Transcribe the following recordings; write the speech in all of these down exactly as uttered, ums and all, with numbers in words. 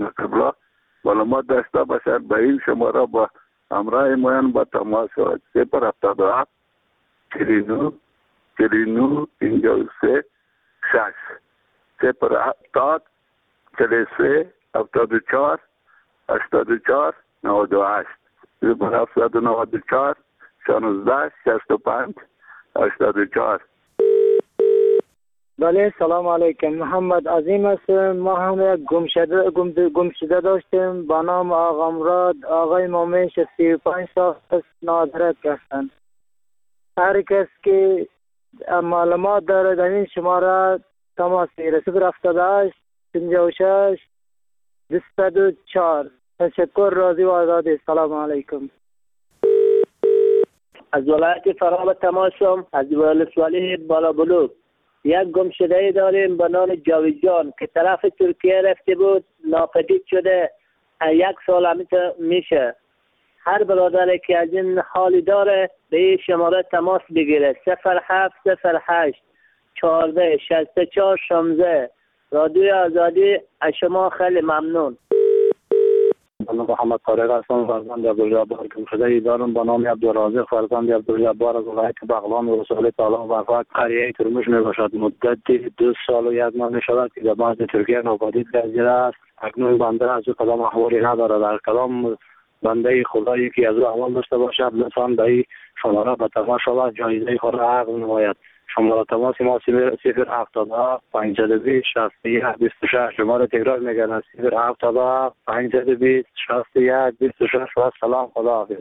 قبله بالا ما داشته باشد به این شماره با همراه ماین با تماس صفر هفتاد و هفت چهل و نه چهل و نه پنجاه و سه شش صفر هفتاد چهل و سه هفتاد و چهار هشتاد و چهار نود و هشت صفر هفتصد و نود و چهار شانزده شصت و پنج هشتاد و چهار. بله سلام علیکم، محمد عظیم است. ما هم یک گمشده گم گمشده داشتیم با نام آقا مراد. آقای مامیش سی و پنج سال است، نادرک هستند. هر کس که معلومات داره در این شماره تماس بگیره. صفر هفتاد و هشت پنجاه و شش دویست و چهار. تشکر، راضی و آزادی. سلام علیکم. از ولایت فراب تماشم، از ولسوالی بالا بلوک. یک گمشده داریم به نام جاویدجان که طرف ترکیه رفته بود، ناپدید شده. یک سال همیشه میشه. هر برادری که از این حالی داره به این شماره تماس بگیره. صفر هفت صفر هشت چهارده شصت و چهار شانزده. رادیوی آزادی از شما خیلی ممنون. من محمد طارق هستم، فرزند عبدالجبار گمشده دارم به نام عبدالرازق فرزند عبدالجبار از ولایت بغلان و رسول تعالی وفات. قریه ترمش می باشد. مدت دو سال و یک ماه می شود که در بعد ترکیه ناپدید گردیده است. اکنون بنده از او کدام احوالی ندارد. در کدام بنده خدایی که از او احوال داشته باشد لطفا به این شماره به تماس شود، جایزه خود را عقد نماید. شماره تماس ما صفر هفتاد و هفت پانصد و بیست شصت و یک بیست و شش. شماره تکرار میگن صفر هفتاد و هفت پانصد و بیست شصت و یک بیست و شش. و سلام، خدا حافظ.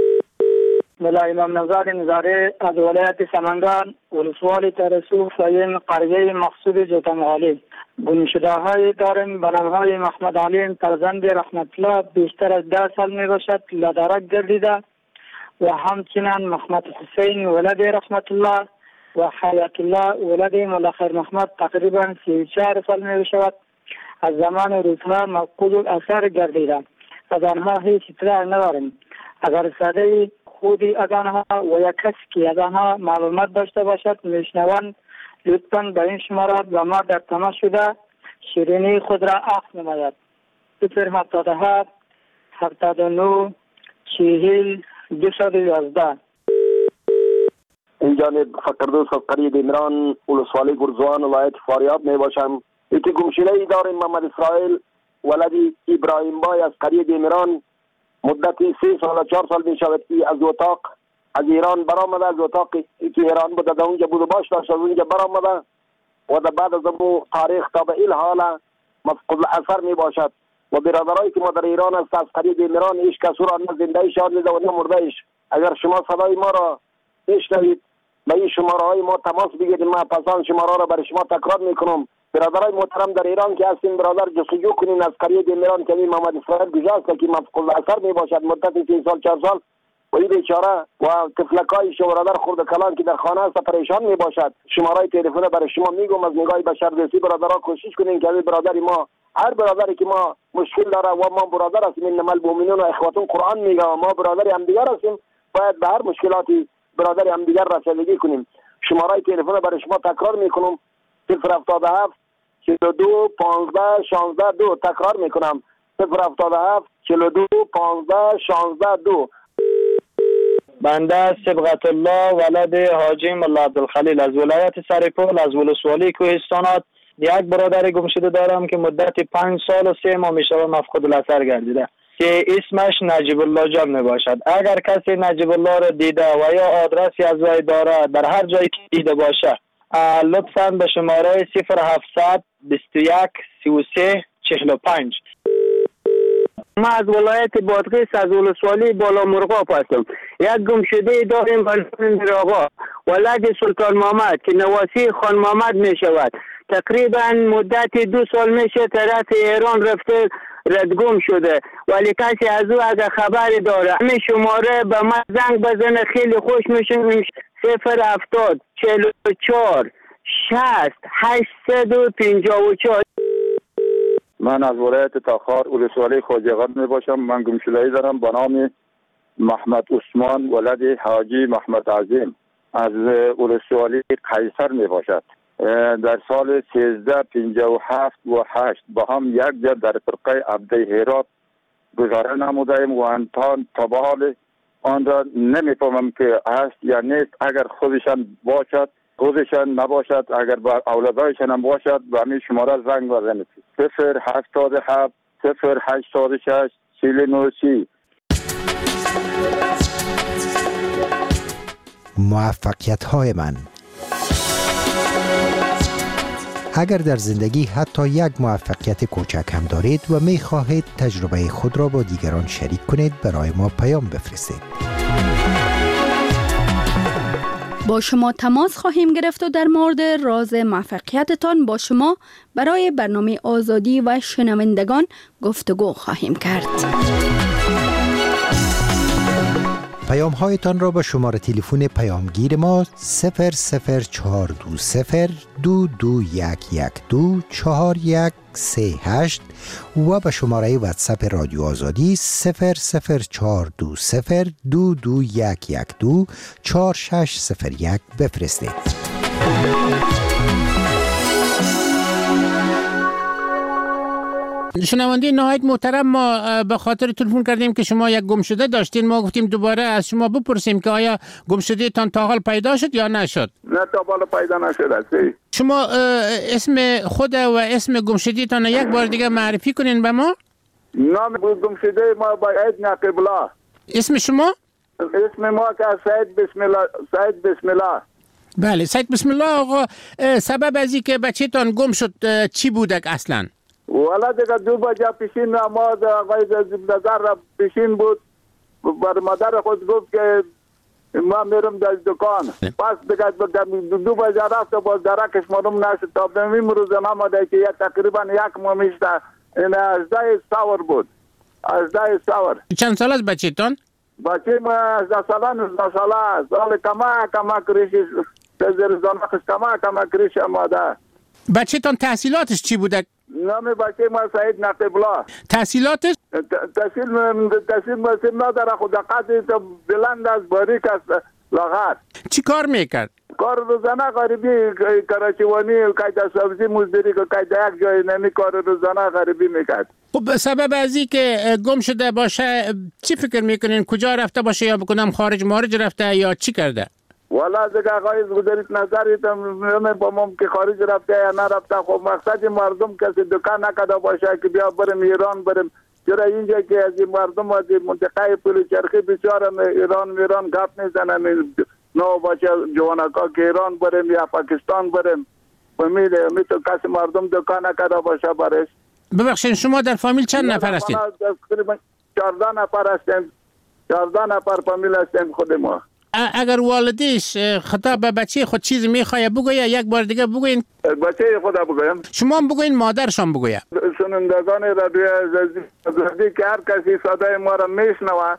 ملا امام نژاد نظاری از ولایت سمنگان، ولسوالی ترسو فاین قریه مقصود جوتنغالی. گمشده های داریم به نام های محمد علیم فرزند رحمت الله، بیشتر از ده سال می باشد لادرک گردیده. و همچنین محمد حسین ولد رحمت الله و حیات الله ولد ملخر محمد تقریبا سی و چهار سال می شود. از زمان روزها مفقود الاثر گردیدند. از آنها هیچ اطلاع نداریم. اگر ساده خودی از آنها و یک کسی که از آنها معلومات داشته باشد میشنوند، لطفاً به این شماره با ما در تماس شده شیرینی خود را عقد نماید. صفر هفتاد و هفت هفتاد و نه چهل دویست و یازده. این جانب فقردوس از قریه دیمران، ولسوالی گرزوان، ولایت فاریاب می باشم. یکی گمشده ای داریم محمد اسرائیل ولدی ابراهیم بای از قریه دیمران. مدتی سه سال و چهار سال می شود که از اتاق از ایران برآمده. از اتاقی که ایران بوده در اونجا بود و باش داشت از اونجا برآمده و در بعد از اون تاریخ تا به این حال مفقود الاثر می باشد. و برادرایی که ما در ایران است از قریه دیمران هیچ کس او را نه زنده شاد دیده و نه مرده ایش. اگر شما صدای ما را بشنوید به این شماره های ما تماس بگیرید. ما پسان شماره را برای شما تکرار میکنم. برادرای محترم در ایران که هستین برادر جستجو کنین از قریه دیمران که این محمد اسرائیل گذاشت که مفقود الاثر می باشد مدت سه سال چهار سال و این بیچاره و طفلکای شو برادر خرد کلان که در خانه است پریشان می باشد. شماره تلفن برای شما میگم از نگاه بشردوستی برادرها کوشش کنین که برادری ما هر برادری که ما مشکل داره و ما برادر هستیم انما المؤمنون و اخوتون قرآن میگه و ما برادری هم دیگر هستیم باید به هر مشکلاتی برادری هم دیگر رسیدگی کنیم. شماره تلفن برای شما تکرار میکنم صفر هفتاد و هفت چهل و دو پانزده شانزده دو. تکرار میکنم صفر هفتاد و هفت چهل و دو پانزده شانزده دو. بنده صبغت الله ولد حاجی ملا عبدالخلیل از ولایت سرپل از ولسوالی کوهستانات. یک برادر گمشده دارم که مدت پنج سال و سه ماه میشه مفقود الاثر گردیده که اسمش نجیب الله جان می باشد. اگر کسی نجیب الله را دیده و یا آدرسی از وی داره در هر جایی که دیده باشه لطفاً به شماره صفر هفتصد بیست و یک سی و سه چهل و پنج. ما از ولایت بادغیس از ولسوالی بالا مرغاب هستم. یک گمشده داریم بلند آقا ولد سلطان محمد که نواسی خان محمد می شود. تقریبا مدت دو سال میشه طرف ایران رفته ردگم شده ولی کسی از او اگر خبری داره همین شماره به من زنگ بزنه خیلی خوش میشه. صفر هفتاد چهل و چهار شصت هشتصد و پنجاه و چهار. من از ولایت تاخار ولسوالی خواجه‌قد می باشم. من گمشده‌ای دارم به نام محمد عثمان ولد حاجی محمد عظیم از ولسوالی قیصر می باشد. در سال سیزده پنجاه و هفت و هشت با هم یک جا در فرقه عبده هرات گزاره نمودیم و انتان تا به حال آن را نمیفهمم که هست یا نیست. اگر خودشان باشد خودشان نباشد، اگر با اولادایشان هم باشد به همین شماره زنگ بزنید صفر هفتاد و هفت صفر هشتاد و شش چهل و نه سی. موفقیت های من. اگر در زندگی حتی یک موفقیت کوچک هم دارید و می خواهید تجربه خود را با دیگران شریک کنید، برای ما پیام بفرستید. با شما تماس خواهیم گرفت و در مورد راز موفقیتتان با شما برای برنامه آزادی و شنوندگان گفتگو خواهیم کرد. پیام هایتان را به شماره تلفن پیامگیر ما صفر صفر چهار دو صفر دو دو یک یک دو چهار یک سه هشت و به شماره واتساپ رادیو آزادی صفر صفر چهار دو صفر دو دو یک یک دو چهار شش صفر یک بفرستید. شنونده نهایت محترم، ما به خاطر تلفن کردیم که شما یک گمشده داشتین. ما گفتیم دوباره از شما بپرسیم که آیا گمشده تان تا حال پیدا شد یا نشد؟ نه تا حال پیدا نشد. شما اسم خود و اسم گمشده تان یک بار دیگه معرفی کنین به ما. نام گمشده ما باید نقبلا. اسم شما؟ اسم ما که سید بسم الله. سید بسم الله. بله سید بسم الله. آقا سبب از اینکه بچه تان گم شد چی بودک اصلا؟ والا دیگه دو بجه پیشین نماز آقای نظر را پیشین بود. بر مادر خود گفت که ما میرم در دکان. پس دیگه دو بجه رفت و باز درکش معلوم نشد. تا به این روز نماده که تقریبا یک ماه میشته. این هجده سور بود. هجده سور. چند سال از بچه تان؟ بچه ما هجده ساله نوزده ساله. سال کما کما کریشی تزیر زنخش کما کما کریش ماده. بچه تان تحصیلاتش چی بوده؟ نام بچه ما سعید نقیبلا. تحصیلاتش؟ تحصیل تحصیل مسیم نداره، خود قدری تو بلند از باریک است لاغر. چی کار میکرد؟ کار روزانه غریبی کراچیوانی قید سبزی مزدوری که قید یک جای نمی کار روزانه غریبی میکرد. خب سبب از این که گم شده باشه چی فکر میکنین؟ کجا رفته باشه یا بکنم خارج مارج رفته یا چی کرده؟ والا دیگه آقای گذارید نظری تم با مم که خارج رفته یا نرفته. خب مقصد مردم کسی دکان نکده باشه که بیا بریم ایران بریم. چرا اینجا که از این مردم از این منطقه پل چرخی بیچاره ایران میران گپ میزنن نو باشه جوانکا که ایران بریم یا پاکستان بریم. فهمیده میتو کسی مردم دکان نکده باشه برش. ببخشید شما در فامیل چند نفر هستید؟ تقریبا چهارده نفر هستیم. چهارده نفر فامیل هستیم خود ما. اگر والدیش خطاب به بچه خود چیز میخواه بگویه یک بار دیگه بگوین. بچه خدا بگویم. شما هم بگوین مادرشان بگویه. شنوندگان رادیو آزادی که هر کسی صدای ما را میشنوه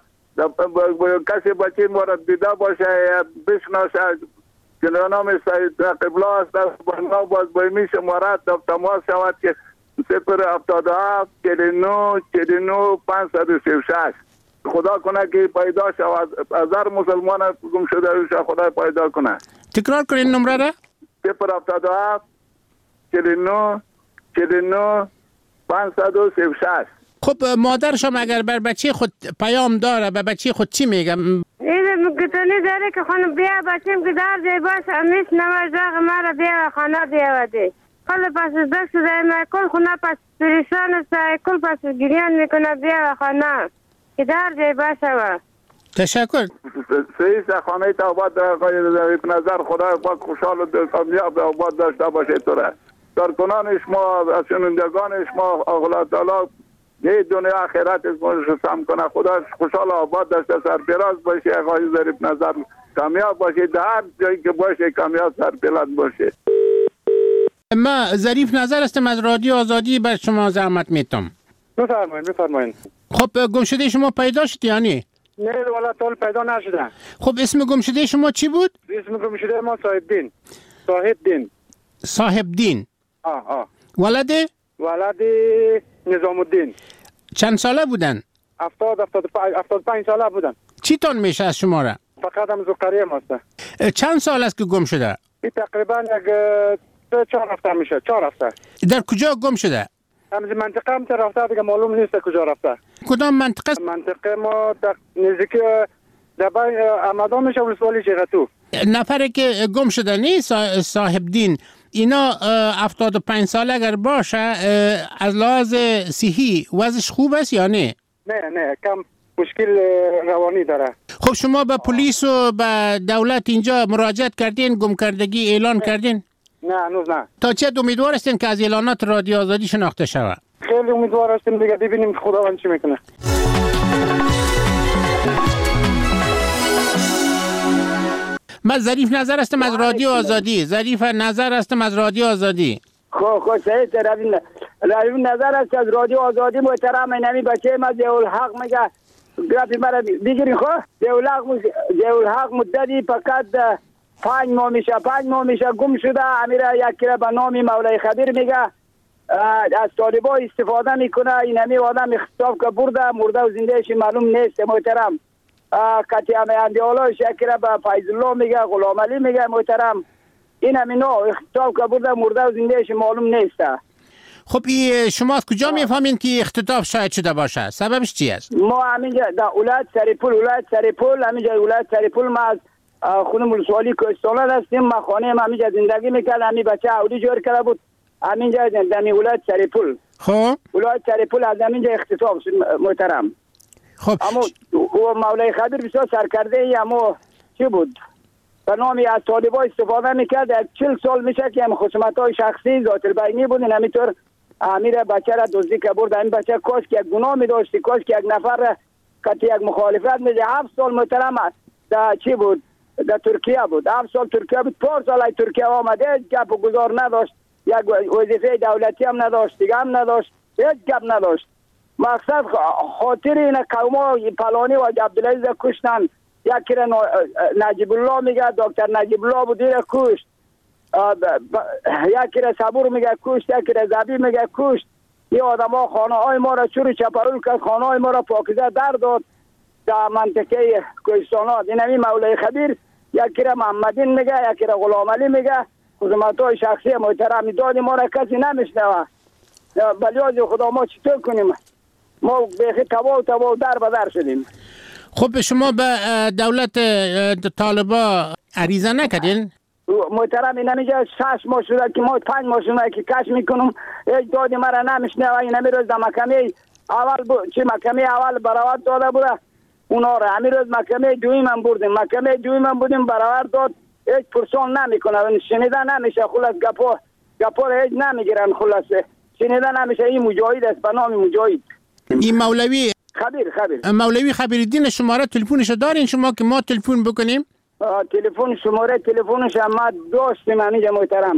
کسی بچه ما را دیده باشه یا بشناسه که نام سید قبلا است با ما باز باید شماره تماس شود که صفر هفتاد و هفت چهل و نه چهل و نه پانصد و سی و شش. خدا کنه که پیدا شود. از هر مسلمان گم شده روش خدا پیدا کنه. تکرار کنین نمره را. صفر هفتاد و هفت چهل و نه چهل و نه پانصد و سی و شش. خب مادرشم اگر بر بچه خود پیام داره به بچه خود چی میگم؟ اینه مگتونی داره که خانم بیا بچیم که دار جای باشه امیش نمازاق مرا بیا خانه بیا ده. کل پس دست شده ما کل خونه پس پریشان است کل پس گریان میکنه بیا خانه که در جای باشه و تشکر. سیست خانه تا آباد نظر خدا پاک خوشحال و کامیاب آباد داشته باشه توره. در کنان شما از شنوندگان شما الله تعالی یه دنیا آخرت رو سم کنه. خدا خوشحال آباد داشته سرپراز باشه. آقای ظریف نظر کامیاب باشه. در هر جایی که باشه کامیاب سرپراز باشه. ما ظریف نظر هستم از رادیو آزادی بر شما زحمت میتم. بفرمایید بفرمایید. خب گمشده شما پیدا شد یا نه؟ نه والا طول پیدا نشده. خب اسم گمشده شما چی بود؟ اسم گمشده ما صاحب دین. صاحب دین. صاحب دین. آه آه. ولده؟ ولده نظام الدین. چند ساله بودن؟ هفتاد هفتاد هفتاد پنج ساله بودن. چی تون میشه از شما را؟ فقط هم زوکریه ماسته. چند سال است که گم شده؟ این تقریبا یک هفته چهار هفته میشه، چهار هفته. در کجا گم شده؟ همز منطقه هم که رفته دیگه معلوم نیست کجا رفته. کدام منطقه؟ منطقه ما در نزدیکی دبای آمدان میشه ولسوالی چیغتو. نفری که گم شده نیست صاحب دین، اینا هفتاد و پنج ساله اگر باشه از لحاظ صحی وضعش خوب است یا نه؟ نه نه کم مشکل روانی داره. خب شما به پلیس و به دولت اینجا مراجعت کردین، گم کردگی اعلان کردین؟ نه هنوز نه. تا چه امیدوار هستین که از اعلانات رادیو آزادی شناخته شود؟ خیلی امیدوار هستیم دیگه، ببینیم خداوند چی میکنه. من ظریف نظر هستم از رادیو آزادی. ظریف نظر هستم از رادیو آزادی. خب خب صحیح روی روی نظر است از رادیو آزادی محترم. اینمی بچه ما ضیاء الحق میگه گرافی مرا بگیرین. خب ضیاء الحق ضیاء الحق مدتی فقط پنج ماه میشه پنج ماه میشه گم شده. امیره یک کره به نام مولای خبیر میگه از طالبا استفاده میکنه. اینمی آدم اختطاف که برده مرده و زندهش معلوم نیست محترم. کتیام اندیالاش یک کره به فیض الله میگه، غلام علی میگه محترم. این همینا اختطاف که برده مرده و زندهش معلوم نیست. خب ای شما از کجا میفهمین که اختطاف شاید شده باشه؟ سببش چی است؟ ما همینجا در ولایت سرپل ولایت سرپل همینجا ولایت سرپل ما از خونه ولسوالی کوهستان هستیم. ما خانه ما همینجا زندگی میکرد. همین بچه اولی جور کرده بود همینجا در ولایت سرپل. خب ولایت سرپل از همینجا اختطاف شد محترم. خب اما مولای خبیر بسیار سرکرده ای، اما چی بود به نامی از طالبا استفاده میکرد. یک چل سال میشه که هم خصومت های شخصی ذات البینی بودین. همینطور امیر بچه را دزدی که برد. این بچه کاش که یک گناه میداشتی، کاش که یک نفر که یک مخالفت میده. هفت سال محترم در چی بود در ترکیه بود. هفت سال ترکیه بود. پار سال ترکیه آمده گپ و گذار نداشت. یک وظیفه دولتی هم نداشت، دیگه هم نداشت، هیچ گپ نداشت. مقصد خاطر این قوما پلانی و عبدالعزیز کشتن. یک کره نجیب الله میگه دکتر نجیب الله بود دیره کشت. یک کره صبور میگه کشت، یک کره زبی میگه کشت. این آدم ها خانه های ما را چوری چپرول کرد، خانه های ما را پاکیزه در داد در منطقه کوهستانات. این همی مولای خبیر یک کره محمدین میگه، یک کره غلام علی میگه. خدمت های شخصی محترمی دادی ما را کسی نمیشنوه. بلیاز خدا ما چطور کنیم؟ ما بیخی تبا و تبا و در بدر شدیم. خب شما به دولت طالبا عریضه نکردین؟ محترم این همیجا شش ماه شده که ما پنج ماه شده که کش میکنم هیچ دادی مرا نمیشنوه. این همی روز در محکمه اول بود چی محکمه اول براوت داده بوده اونا را. همی روز محکمه دویم هم بردیم، محکمه دویم هم بودیم براوت داد. هیچ پرسان نمیکنه، شنیده نمیشه. خلاص گپا گپا هیچ نمیگیرن. خلاصه شنیده نمیشه. این مجاهد است به نام مجاهد. این مولوی خبیر خبیر مولوی خبیرالدین شماره تلفنش دارین شما که ما تلفن بکنیم؟ تلفن شماره تلفنش ما داشتیم همینجا محترم،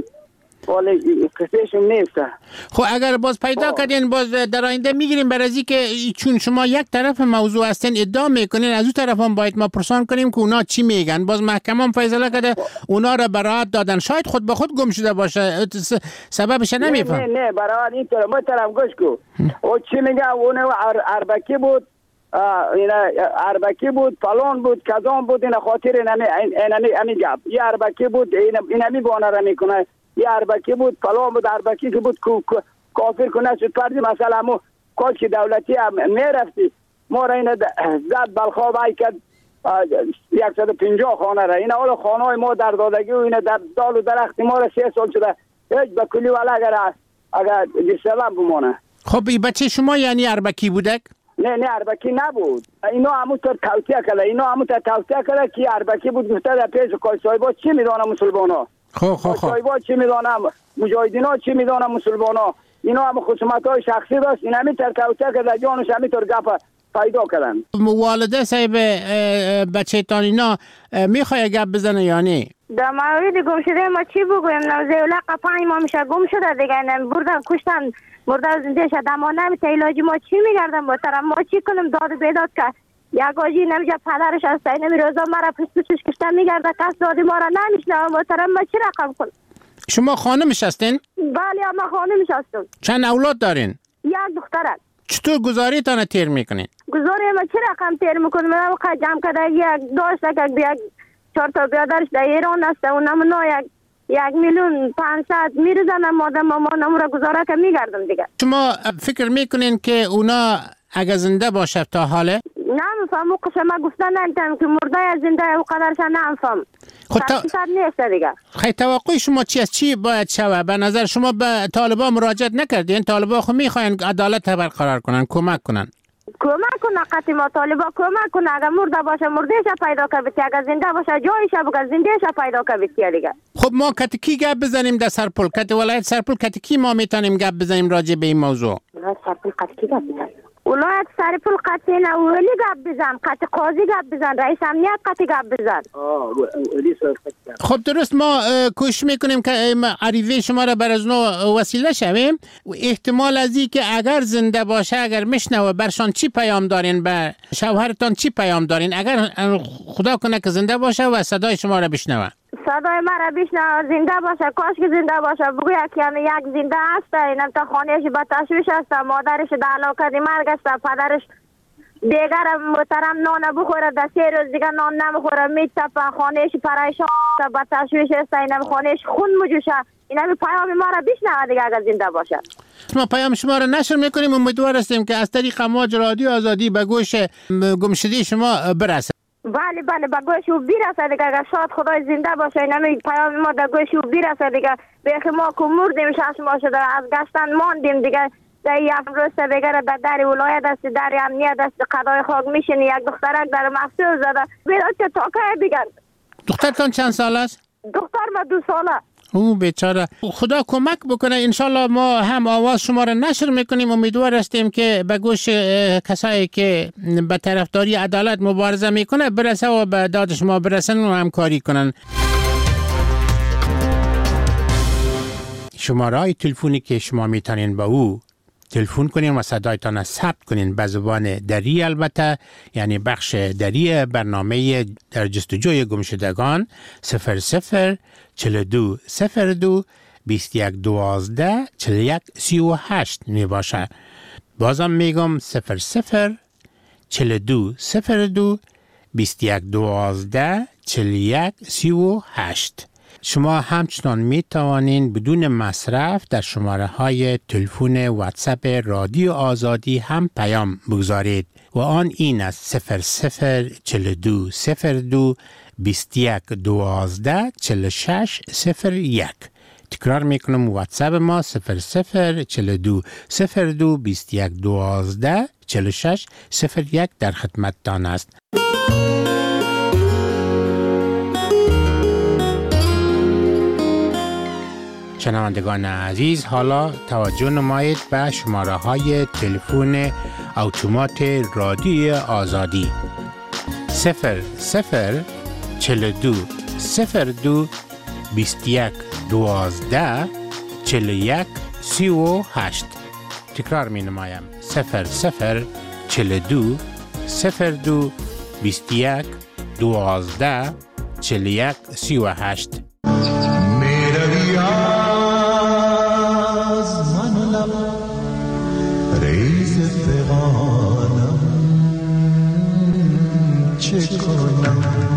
ولی کسیشون نیست. خب اگر باز پیدا کردین باز در آینده میگیریم بر ازی که چون شما یک طرف موضوع هستین ادعا میکنین، از اون طرف هم باید ما پرسان کنیم که اونا چی میگن. باز محکمه هم فیصله کرده اونا را برات دادن. شاید خود به خود گم شده باشه، سببش نمیفهم. نه نه برات اینطور محترم گوش کو. او چی میگه اون اربکی بود، اینا اربکی بود، فلان بود، کذان بود. اینا خاطر نمی نمی نمی گپ. یه اربکی بود، اینا نمی بانه را میکنه. یه اربکی بود، فلان بود، اربکی که بود کافر کنه شد پردی. مثلا ما کاش که دولتی هم میرفتی ما را این زد بلخواب ای کرد صد و پنجاه خانه را. این اول خانه های ما در دادگی و این در دال و درخت ما را سه سال شده هیچ به کلی ولی اگر اگر دیسلام بمانه. خب این بچه شما یعنی اربکی بودک؟ نه نه اربکی نبود. اینا همونطور توصیه کرده اینا همونطور توصیه کرده که اربکی بود. گفته در پیش کاش صاحبا چی میدونه مسلمان ها، خب خب خب صاحبا چی میدونه مجاهدین ها، چی میدونه مسلمان ها. اینا هم خصومت های شخصی داشت. این همینطور توصیه کرده جانش همینطور گپ پیدا کردن. والده صاحب بچه تان اینا میخواه گپ بزنه یا نه؟ در مورد گم شده ما چی بگویم؟ نوزیوله پنج ماه میشه گم شده دیگه، بردن کشتن مرده و زنده شد. اما نمیشه علاجی ما چی میگردم با طرف ما چی کنم؟ داد بیداد که یک آجی نمیشه پدرش هسته نمی روزا مرا پس پسش کشتن میگرده کس دادی ما را نمیشنم با طرف ما چی رقم کنم؟ شما خانمش هستین؟ بله ما خانمش هستم. چند اولاد دارین؟ یک دخترک. چطور گزاری تانه تیر میکنین؟ گزاری ما چی رقم تیر میکنیم؟ من وقت جمع کرده یک داشت که یک چهار تا بیادرش در ایران هسته و نمونا یک یک میلیون پانصد میرزنم مادر مامانم را گزاره که میگردم دیگه. شما فکر میکنین که اونا اگه زنده باشه تا حاله؟ نمیفهم او قسمه گفتن نمیتونم که مرده یا زنده او قدرش نمیفهم. خود تا... نیست دیگه. خیلی توقع شما چی از چی باید شوه؟ به نظر شما به طالبان مراجعت نکردین؟ طالبان خود میخواین عدالت برقرار کنن، کمک کنن. کمک کنه قطعی ما طالبا کمک کنه. اگر مرده باشه مردهش پیدا که بیتی، اگر زنده باشه جایش بگه زندهش پیدا که بیتی دیگه. خب ما کتکی گپ بزنیم در سرپل، کت ولایت سرپل کتکی ما میتونیم گپ بزنیم راجع به این موضوع. ولایت سرپل کتکی گپ بزنیم. ولایت سرپل قطعی نه ولی گپ بزن، قطع قاضی گپ بزن، رئیس امنیت قطعی گپ بزن. خب درست، ما کوشش میکنیم که عریضه شما را بر از نو وسیله شویم. احتمال از این که اگر زنده باشه، اگر میشنوه، برشان چی پیام دارین؟ به شوهرتان چی پیام دارین اگر خدا کنه که زنده باشه و صدای شما را بشنوه؟ صدای مرا بشنوه، زنده باشه، کاش که زنده باشه. بگوی که یک زنده هست، اینم تا خانهش با تشویش هست، مادرش در علاقه مرگ است، پدرش دیگر محترم نان بخوره، در سه روز دیگر نان نمیخوره، میتپه، خانهش پریشان است، با تشویش است، اینم خانهش خون مجوشه. اینم پیام ما را بشنوه دیگه اگر زنده باشه. ما پیام شما را نشر میکنیم، امیدوار هستیم که از طریق امواج رادیو آزادی به گوش گمشده شما برسه. بله بله به گوش او برسه دیگه. اگر شاد خدای زنده باشه اینم پیام ما در گوش او برسه دیگه. بیخی ما که مردیم شش ماه شده از گشتن ماندیم دیگه. در یک روز دیگر در در ولایت است، در امنیت است، قضای خاک میشینی. یک دخترک در مفصل زده بیرا چه تاکه دیگه. دخترتان چند سال است؟ دختر ما دو ساله. او بیچاره، خدا کمک بکنه. انشالله ما هم آواز شما را نشر میکنیم. امیدوار هستیم که به گوش کسایی که به طرفداری عدالت مبارزه میکنه برسه و به داد شما برسن و همکاری کنن. شماره تلفنی که شما میتونین با او تلفن کنین و صدایتان ثبت کنین به زبان دری، البته یعنی بخش دری برنامه در جستجوی گمشدگان صفر صفر چهل و دو صفر دو بیست و یک دوازده چهل و یک سی و هشت می باشه. بازم میگم صفر صفر چهل و دو صفر دو بیست و یک دوازده چهل و یک سی و هشت. شما همچنان می توانین بدون مصرف در شماره های تلفن واتساپ رادیو آزادی هم پیام بگذارید و آن این است: صفر صفر چهل و دو صفر دو بیست و یک دوازده چهل و شش صفر یک. تکرار میکنم، واتساپ ما صفر صفر چهل و دو صفر دو بیست و یک دوازده چهل و شش صفر یک در خدمتتان است. شنوندگان عزیز، حالا توجه نمایید به شماره های تلفن اتومات رادیو آزادی صفر صفر چهل و دو صفر دو بیست و یک دوازده چهل و یک سی و هشت. تکرار می نمایم: صفر صفر چهل و دو صفر دو بیست و یک دوازده چهل و یک سی و هشت. ریز فغانم چه کنم